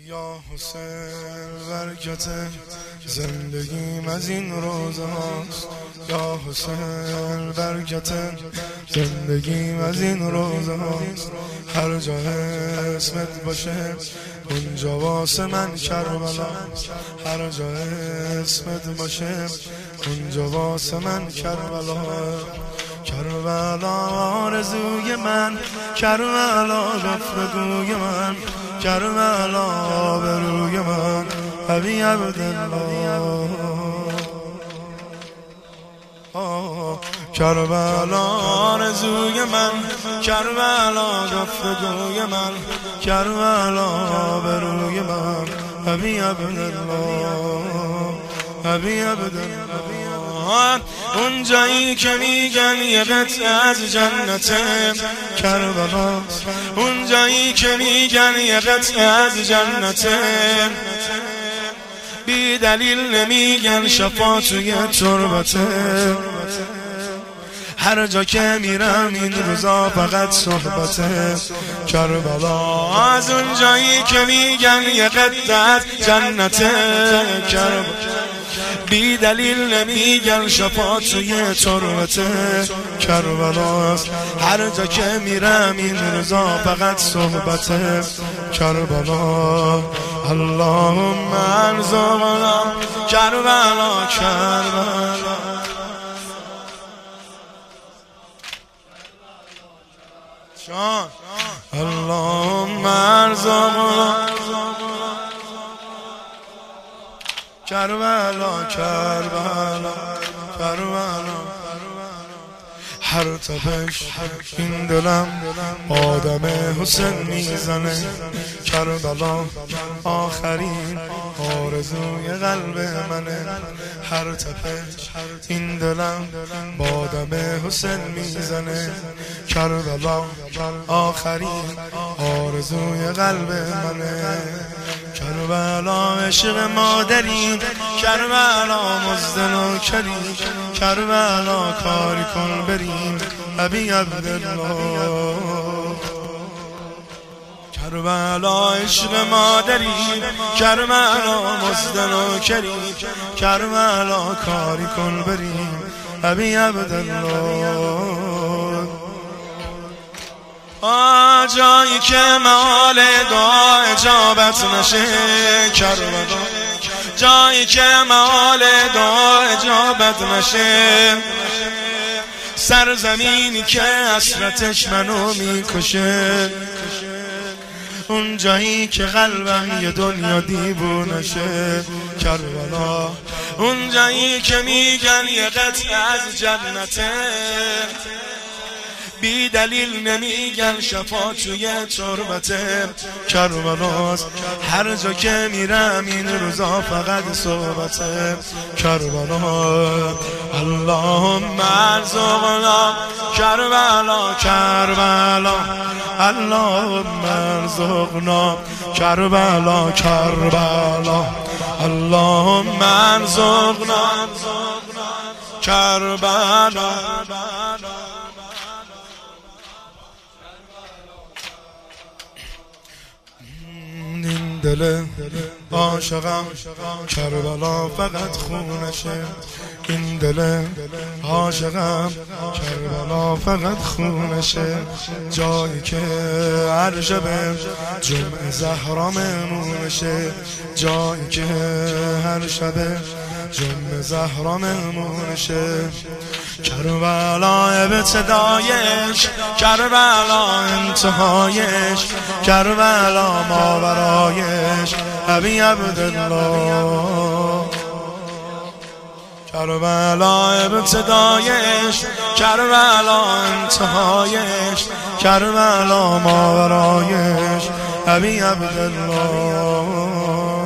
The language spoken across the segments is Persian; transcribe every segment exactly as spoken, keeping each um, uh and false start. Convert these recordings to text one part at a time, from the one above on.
یا حسین برکت زندگیم از این روزه هاست، یا حسین برکت زندگیم از این روزه هاست. هر جا اسمت باشه اونجا واسه من کربلاست، هر جا اسمت باشه اونجا واسه من کربلاست. کربلا آرزوی من، کربلا گفتگوی من، کربلا بروی من، ابی عبدالله. کربلا آرزوی من، کربلا گفتگوی من، کربلا بروی من، ابی عبدالله، ابی عبدالله. اون جایی که میگن یه قطعه از جنته کربلاست، اون جایی که میگن یه قطعه از جنته، بی دلیل نمیگن شفا توی تربته. هر جا که میرم این روزا فقط صحبته کربلا. از اون جایی که میگن یه قطعه از جنته کربلا، بی دلیل نمیگن شفا توی تربته کربلاست. هر جا که میرم این روزا فقط صحبته کربلا. اللهم ارزقنا کربلا کربلا. شان اللهم ارزقنا کربلا کربلا کربلا. هر تپش این دلم آدم حسین میزنه کربلا، آخرین آرزوی قلب منه. هر تپش این دلم آدم حسین میزنه کربلا، آخرین آرزوی قلب منه. کربلا عشق مادری، کربلا مزدن و کریم، کربلا کاری کن بریم ابی عبدالله. کربلا عشق مادری، کربلا مزدن و کریم، کربلا کاری کن بریم ابی عبدالله. آ جایی که مال دعا اجابت نشه کربلا، جایی که مال دعا اجابت نشه، سرزمینی که حسرتش منو میکشه، اون جایی که قلبم یه دنیا دیوونه شه کربلا، اون جایی که میگن یه قطعه از جنته، بی دلیل نمیگن شفا توی تربته کربلاست. هر جا که میرم این روزا فقط صحبته کربلا. اللهم ارزقنا کربلا کربلا، اللهم ارزقنا کربلا کربلا، اللهم ارزقنا کربلا. دل عاشقم کربلا فقط خونشه، این دل عاشقم کربلا فقط خونشه. جایی که هر شب جمعه زهرا مهمونشه، جایی که هر شب جمعه زهرا مهمونشه. کربلا ابتدایش، کربلا انتهایش، کربلا ماورایش ابی عبدالله. کربلا ابتدایش، کربلا انتهایش، کربلا ماورایش ابی عبدالله.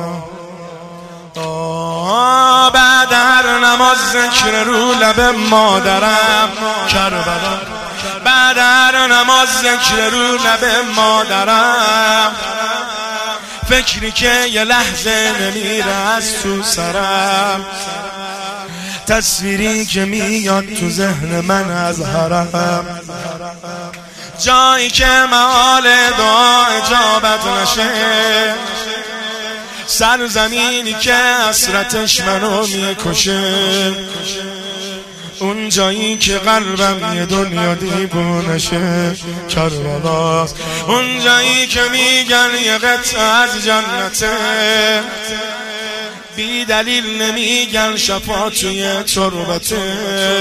بعد هر نماز ذکر رو لب مادرم کربلا، بعد هر نماز ذکر رو لب مادرم، فکری که یه لحظه نمیره از تو سرم، تصویری که میاد تو ذهن من از حرم، جایی که معال دعا اجابت نشه، سرزمینی که حسرتش منو میکشه، اون جایی که قلبم یه دنیا دیوونشه کربلاست، اون جایی که میگن یه قطعه از جنته، بی دلیل نمیگن شفا توی تربته،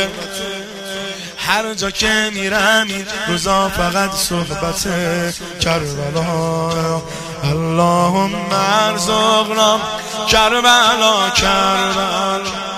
هر جا که میرم این روزا فقط صحبته کربلا. اللهم ارزقنا کربلا کربلا.